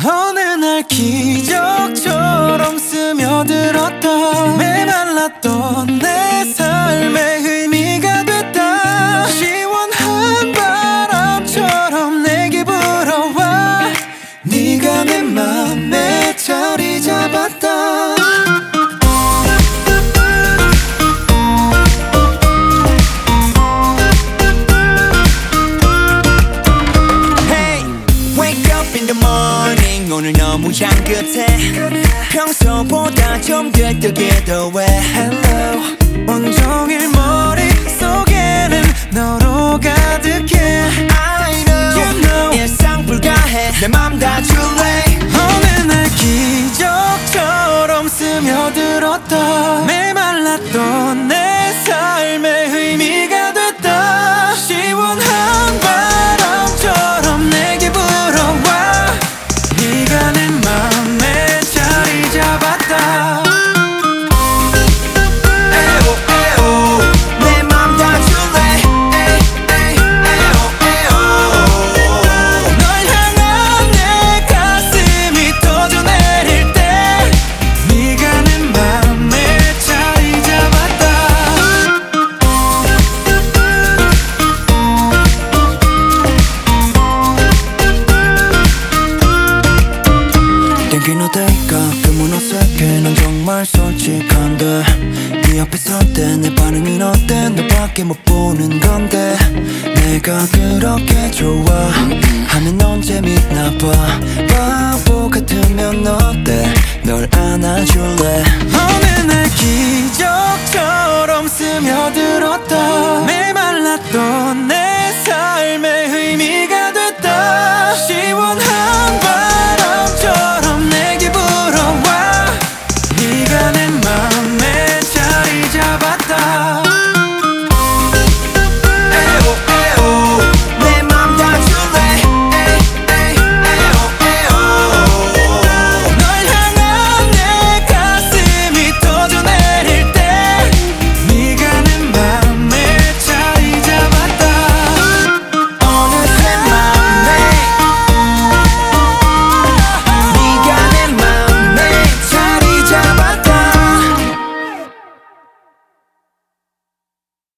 어느 날 기적처럼 스며들었다. 메말랐던 내 삶의 의미가 됐다. 시원한 바람처럼 내게 불어와 네가 내 맘에 자리 잡았다. 오늘 너무 향긋해. 평소보다 좀 들뜨게 더해. Hello. 온종일 머릿속에는 너로 가득해. I know, you know. 예상 불가해. 내 맘 다 줄래. 어느 날 기적처럼 스며들었다. 메말랐던 내 삶의 의미가 됐다. 시원한 바람처럼 내게 불어와 네가 내 맘에 자리 잡았다. 에오 에오 내 맘 다 줄래. 에오 에오 널 향한 내 가슴이 터져 내릴 때 네가 내 맘에 자리 잡았다. 땡기는 데이가 가끔은 어색해. 난 정말 솔직한데 네 앞에 설 때 내 반응은 어때? 너밖에 못 보는 건데 내가 그렇게 좋아 하면 넌 재밌나 봐. 바보 같으면 어때? 널 안아줄래. 어느 날 기적처럼 스며들었다.